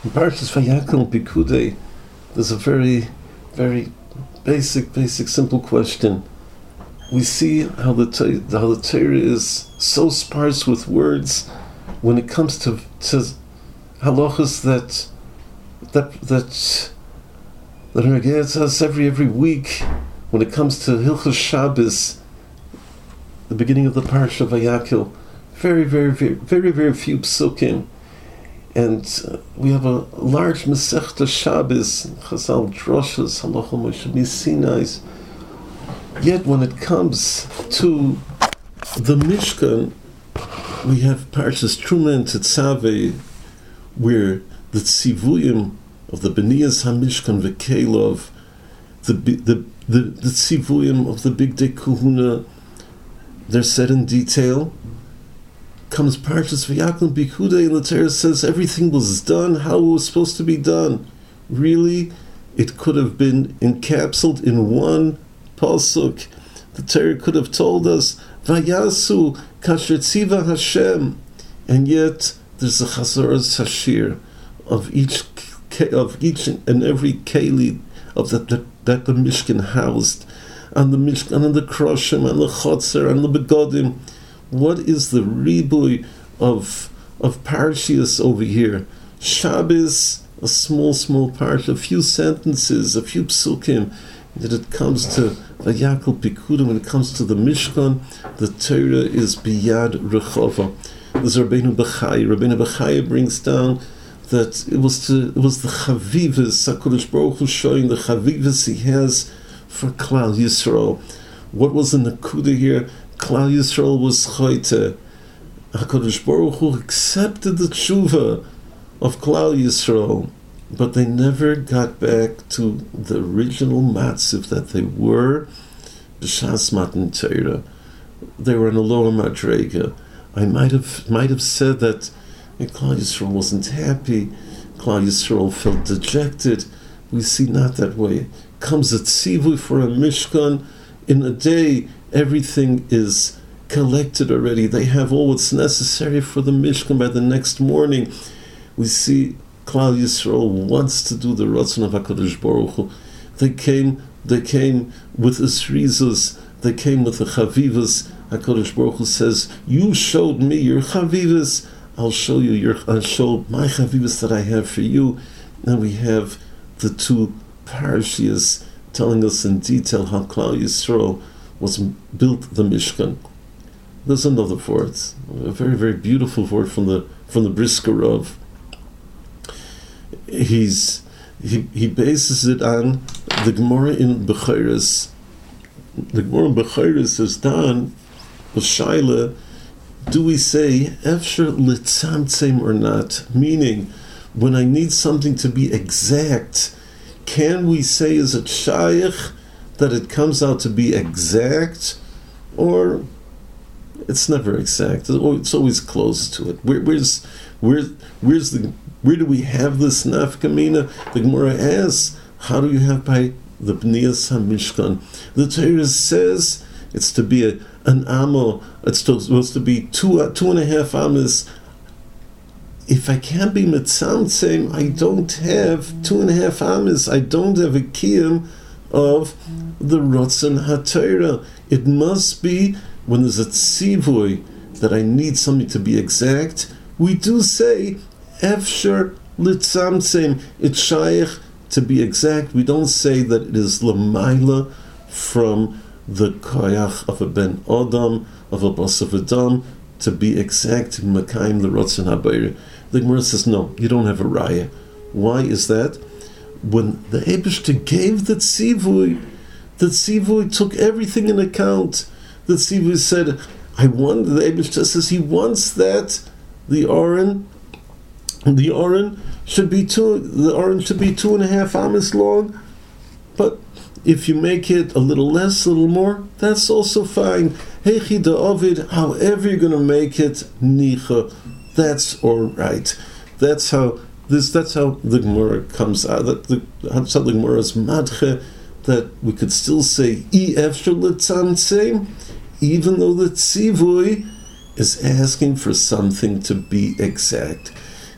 In Parshas Vayakal Pikudei, there's a very, very basic, simple question. We see how the Torah is so sparse with words when it comes to halachas that regards us every week. When it comes to Hilchos Shabbos, the beginning of the Parsha Vayakal, very few psukim. And we have a large Masechta Shabbos, Chazal Droshes, Halacha Moshe Sinais. Yet when it comes to the Mishkan, we have Parshas Truma and Tetzaveh, where the tzivuyim of the Bniyas HaMishkan V'Kelov, the tzivuyim of the Bigdei Kahuna, they're said in detail. Comes Parshas Vayakal Pikudei, and the Torah says everything was done how it was supposed to be done. Really, it could have been encapsulated in one pasuk. The Torah could have told us Vayasu Kasher Tziva Hashem, and yet there's a Chazaras Hashir of each and every keli of that the Mishkan housed, and the Mishkan and the Kroshim and the Chotzer and the Begodim. What is the ribui of Parshias over here? Shabbos, a small part, a few sentences, a few psukim. That it comes to Vayakal Pikudei, when it comes to the Mishkan, the Torah is biyad rechova. There's Rabbeinu Bechai. Rabbeinu Bechai brings down that it was the chavivas, HaKadosh Baruch Hu showing the chavivas he has for Klal Yisrael. What was the Nakuda here? Klal Yisrael was choite. HaKadosh Baruch Hu accepted the tshuva of Klal Yisrael, but they never got back to the original matziv that they were b'shas matan Torah. They were in a lower madrega. I might have said that Klal Yisrael wasn't happy. Klal Yisrael felt dejected. We see not that way. Comes a tzivui for a mishkan in a day. Everything is collected already. They have all what's necessary for the Mishkan by the next morning. We see Klal Yisrael wants to do the Ratzon of HaKadosh Baruch Hu. They came with the Srizos, they came with the Chavivas. HaKadosh Baruch Hu says, you showed me your Chavivas, I'll show my Chavivas that I have for you. And we have the two Parshias telling us in detail how Klal Yisrael was built the Mishkan. There's another word, a very beautiful word from the Brisker Rav. He bases it on the Gemara in Bechoros. The Gemara in Bechoros is done with Shaila. Do we say Efshar Litzamtzem or not? Meaning, when I need something to be exact, can we say is it Shaykh that it comes out to be exact, or it's never exact? It's always close to it. Where do we have this nafkamina? The Gemara asks, how do you have by the Bniyas HaMishkan? The Torah says it's to be an amo. It's supposed to be two and a half amas. If I can't be mitzamtzem, I don't have 2.5 amas. I don't have a kiyum of the Ratzon HaTorah. It must be when there's a tzivui that I need something to be exact. We do say Efshar Litzamtzem, it's shaykh to be exact. We don't say that it is Lamaila from the koyach of a ben Adam, of a Basav Adam, to be exact, Makayim the Ratzon HaBeirah. The Gemara says, no, you don't have a raya. Why is that? When the Eibishter gave the tzivui took everything in account. The tzivui said, the Eibishter says he wants that the Aron should be 2.5 amas long, but if you make it a little less, a little more, that's also fine. Hechi da'ovid, however you're going to make it, nicha, that's all right. That's how the Gemara comes out. That's how the Gemara is madche, that we could still say efshar litzamtzem, even though the tzivui is asking for something to be exact.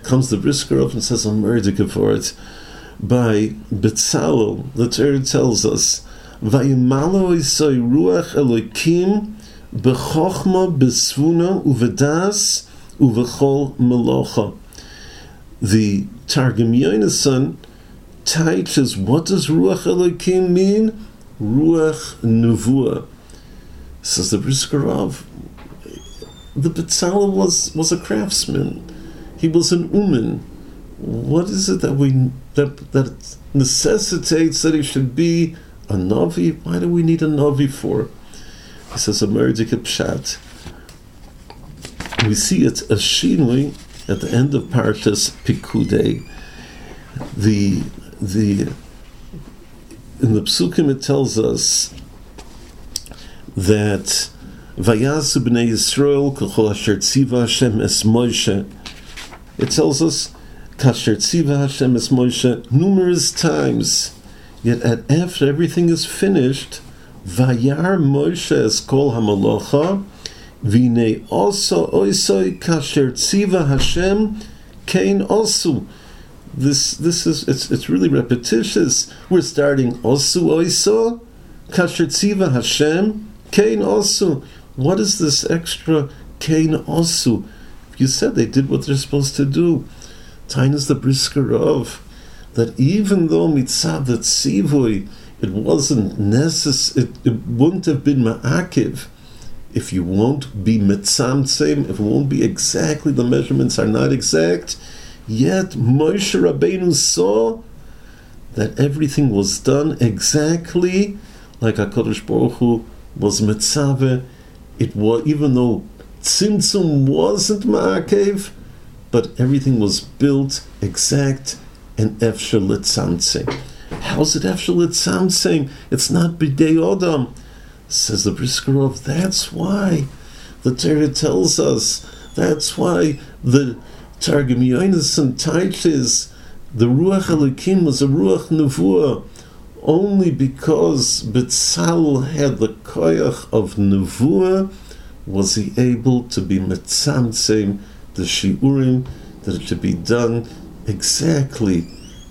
comes the Briskerov and says, I'm murdered for it. By Betzalel, the Torah tells us, Vayimalo isoi ruach Elokim b'chochma b'svuna uvedas uvechol melocha. The Targum Yonason teaches, what does ruach Elokim mean? Ruach Nevuah. Says the Briskerov, the Betzalel was a craftsman. He was an uman. What is it that necessitates that he should be a Navi? Why do we need a Navi for? He says a Merdik Pshat. We see it a Shinui at the end of Parshas Pikudei. In the Psukim it tells us that Vayasu b'nei Yisrael k'chol asher tziva Hashem es Moshe. It tells us kasher tziva Hashem es Moshe numerous times. Yet after everything is finished, Vayar Moshe es kol hamalocha v'nei also oisoi kasher tziva Hashem kein osu. This is it's really repetitious. We're starting osu oiso kasher tziva Hashem kein osu. What is this extra kein osu? You said they did what they're supposed to do. Tainas the Briskerov, that even though mitzvah tzivui, it wasn't necessary, it wouldn't have been ma'akiv if you won't be mitzamtzem, if it won't be exactly, the measurements are not exact. Yet Moshe Rabbeinu saw that everything was done exactly like HaKadosh Baruch Hu was mitzaveh. It was, even though Tzimtzum wasn't ma'akev, but everything was built exact and efshel litzamtzem. How's it efshel litzamtzem? It's not b'dei odam. Says the Briskerov, that's why the Torah tells us, that's why the Targum Yonason teaches the Ruach Elokim was a Ruach Nevuah, only because Betzalel had the koyach of Nevuah was he able to be metzamtzem the shiurim, that it should be done exactly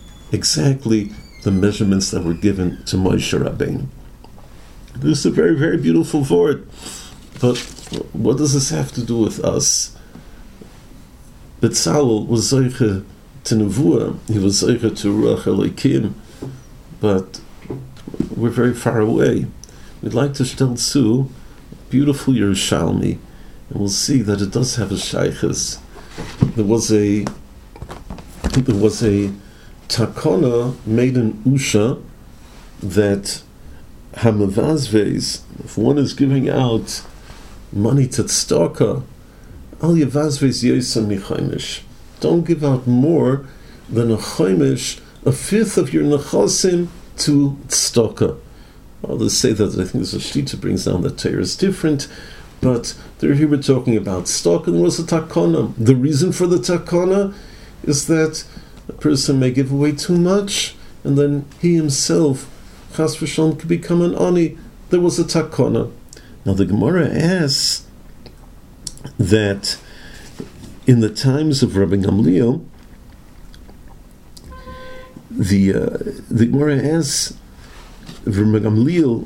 the measurements that were given to Moshe Rabbeinu. This is a very, very beautiful word, but what does this have to do with us? Betzalel was zoiche to Nevuah, he was zoiche to Ruach Elokim, but we're very far away. We'd like to stell zu beautiful Yerushalmi, and we'll see that it does have a shaykhis. There was a takona made in Usha that hamavazves, if one is giving out money to tzedakah, al yavazves yosem michaimish. Don't give out more than a chaimish, a fifth of your nechasim to tzedakah. Others say that, I think there's a shita brings down that Torah is different, but here we're talking about tzedakah, and was a takana. The reason for the takana is that a person may give away too much, and then he himself, chas v'shalom, could become an ani. There was a takana. Now the Gemara asks that in the times of Rabbi Gamliel, the Gemara asks, Rabbi Gamliel,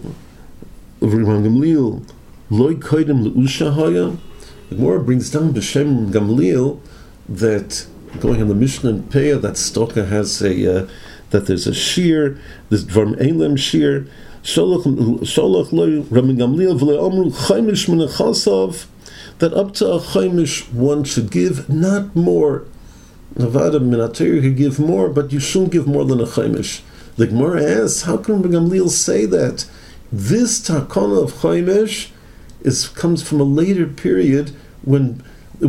loy koydem leusha haya. The Gemara brings down b'shem Gamliel that, going on the Mishnah and Peah, that Stoka has that there's a shear, this Dvarm Eilem shear. Sholach loy Rabbi Gamliel v'le omru chaimish min achasav, that up to a chaimish one should give, not more. Nevada Minatir could give more, but you shouldn't give more than a chaimish. The Gemara asks, how can Rabbi Gamliel say that? This takana of chaimish comes from a later period when the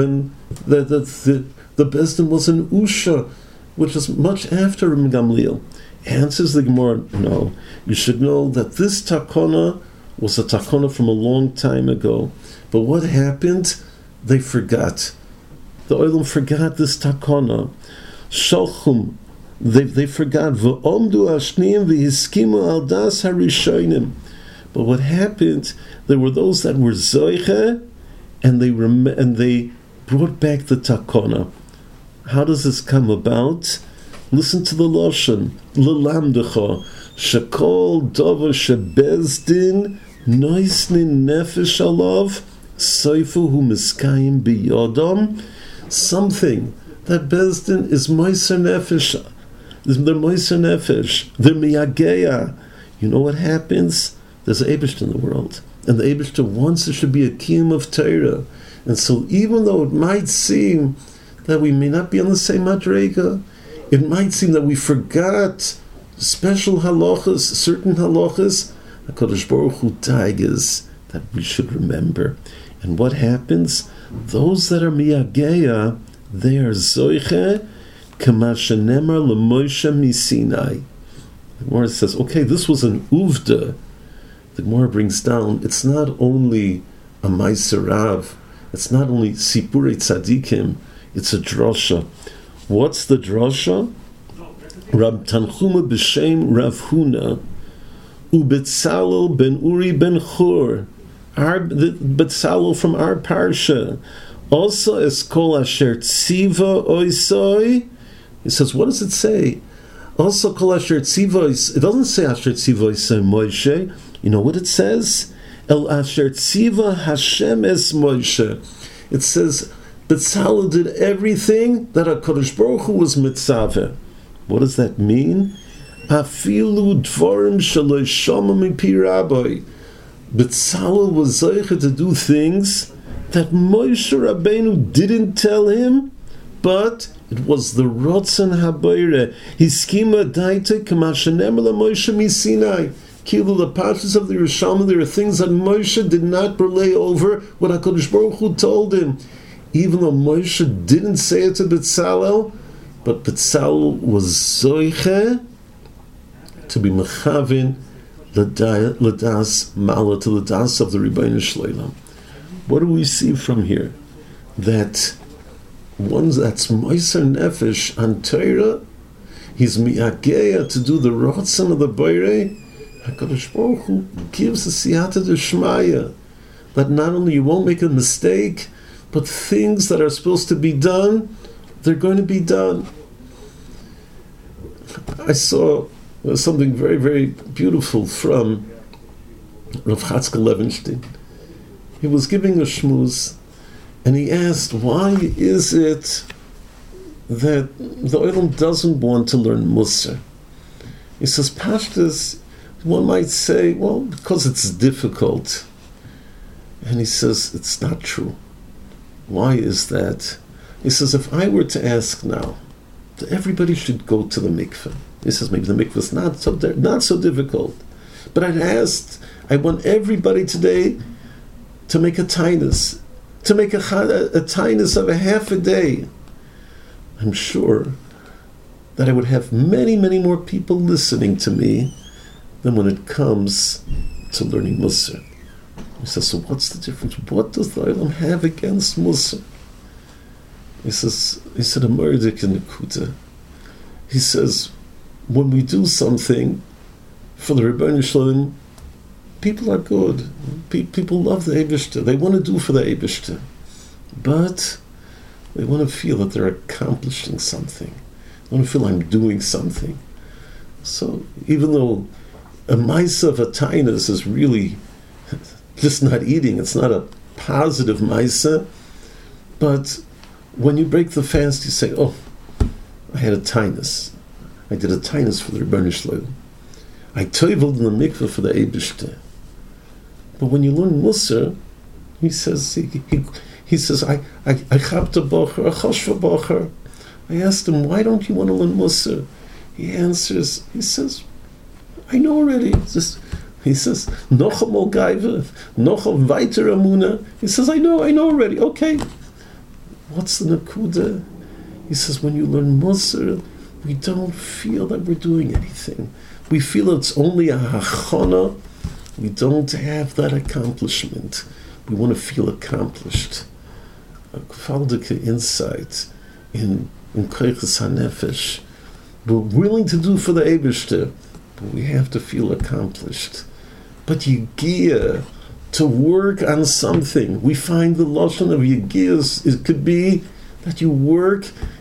Bezdin was in Usha, which is much after Rabbi Gamliel. Answers the Gemara, no. You should know that this takana was a takana from a long time ago. But what happened? They forgot. The Olam forgot this takana. Shalchum, they forgot. V'omdu ashnim v'hiskimu al das harishonim. But what happened? There were those that were zoiche, and they brought back the takana. How does this come about? Listen to the Lashon. L'lamdecha shekol davar shebezdin noisnin nefesh alav soifu hu miskayim biyodam. Something that Bezdin is moiser nefesh. They're moiser nefesh. They're miyageya. You know what happens? There's an Eibishter in the world, and the Eibishter wants there should be a kiyum of Torah. And so, even though it might seem that we may not be on the same madrega, it might seem that we forgot special halachas, certain halachas, HaKadosh Baruch Hu taigas that we should remember. And what happens? Those that are miyageya, they are zoiche kama shenemar l'Moshe misinai. The Gemara says, okay, this was an uvda. The Gemara brings down, it's not only a maiserav, it's not only sipurei tzadikim, it's a drasha. What's the drasha? Rab Tanchuma b'shem Rav Huna uBetzalel ben Uri ben Chur, Betzalel from our parsha, also eskol asher tziva oisoi. He says, what does it say? Also kol asher tziva. It doesn't say asher tziva oisoi Moshe. You know what it says? El asher tziva Hashem es Moshe. It says Betzalel did everything that HaKadosh Baruch Hu was mitzaveh. What does that mean? Afilu dvarim shelo shama mipi rabbi. Betzalel was zeicha to do things that Moshe Rabbeinu didn't tell him, but it was the Rotzen Habayre. Hiskima daite kama shenemar Moshe misinai. Kilu the pashas of the Yerushalmi, there are things that Moshe did not relay over what HaKadosh Baruch Hu told him. Even though Moshe didn't say it to Betzalel, but Betzalel was zoiche to be mechavin l'das mala, to the das of the Rebbeinu Shleilam. What do we see from here? That one that's moiser nefesh on Torah, he's miyageya to do the rotzen of the Beirei. HaKadosh Baruch Hu gives the siyata d'shmaya that not only you won't make a mistake, but things that are supposed to be done, they're going to be done. I saw something very, very beautiful from Rav Chatzkel Levenstein. He was giving a shmuz, and he asked, why is it that the Olam doesn't want to learn Musar? He says, Pashtas, one might say, well, because it's difficult. And he says, it's not true. Why is that? He says, if I were to ask now, that everybody should go to the mikveh. He says, maybe the mikveh is not so difficult. But I want everybody today to make a tainus, to make a tainus of a half a day. I'm sure that I would have many, many more people listening to me than when it comes to learning Musar. He says, so what's the difference? What does the Olam have against Musar? He said a murdik in the Kuta. He says, when we do something for the Rebbeinu Shalom, people are good. People love the Eibishter. They want to do for the Eibishter. But they want to feel that they're accomplishing something. They want to feel I'm doing something. So even though a maisa of a tainus is really just not eating, it's not a positive maisa, but when you break the fast, you say, oh, I had a tainus. I did a tainus for the Rebbeinu Shalom. I toiveled in the mikveh for the Eibishter. But when you learn Musar, he says, he says, I chabta bocher, a choshva bocher. I asked him, why don't you want to learn Musar? He answers, he says, I know already. He says, Nocham ol gaiva, Nocham weiter amuna. He says, I know already. Okay. What's the nakuda? He says, when you learn Musar, we don't feel that we're doing anything. We feel it's only a hachana. We don't have that accomplishment. We want to feel accomplished. A gewaldige insight in koiches hanefesh. We're willing to do for the Eibishter, but we have to feel accomplished. But Yigiyah, to work on something, we find the lashon of Yigiyah, it could be that you work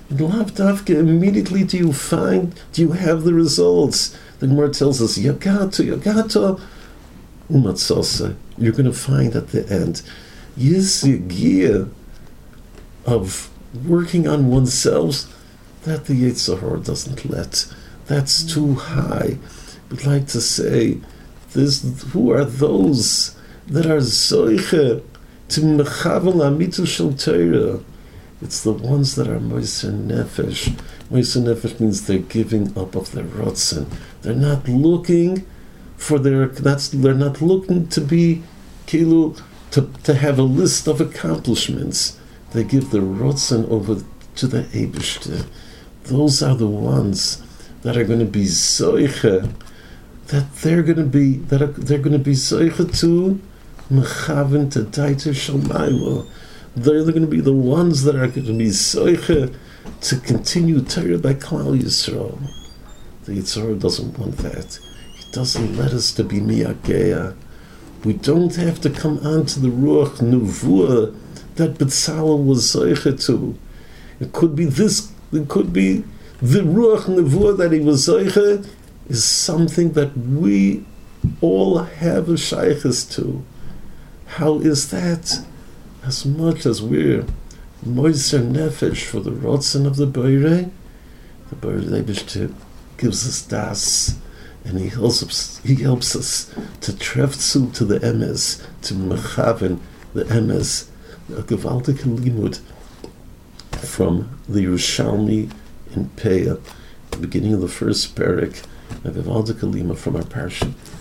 Lav Davka, immediately do you have the results? The Gemara tells us, Yagato, Umatzose, you're going to find at the end, Yizigiyah of working on oneself, that the Yetzer Hara doesn't let. That's too high. We'd like to say, who are those that are Zoiche to Mechavel Amitu Shel Torah? It's the ones that are Moiser Nefesh. Moiser Nefesh means they're giving up of their Rotzen. They're not looking for they're not looking to be Kilu, to have a list of accomplishments. They give the Rotzen over to the Eibishter. Those are the ones that are going to be Zoiche, they're going to be Zoiche to Mechaven to Daiter Shalmailo. They're going to be the ones that are going to be Zoiche to continue Torah by Klal Yisrael. The Yetzer Hara doesn't want that. He doesn't let us to be Miyagea. We don't have to come on to the Ruach Nevuah that B'Tzalel was Zoiche to. It could be this, it could be the Ruach Nevuah that he was Zoiche is something that we all have a shaykhis to. How is that? As much as we're Moiser Nefesh for the Rotzen of the Beirei, the Beirei gives us das, and he helps us to trefzu to the emes, to mechaven the emes, a gewaltige limud from the Yerushalmi in Peah, the beginning of the first parak, a gewaltige limud from our parsha.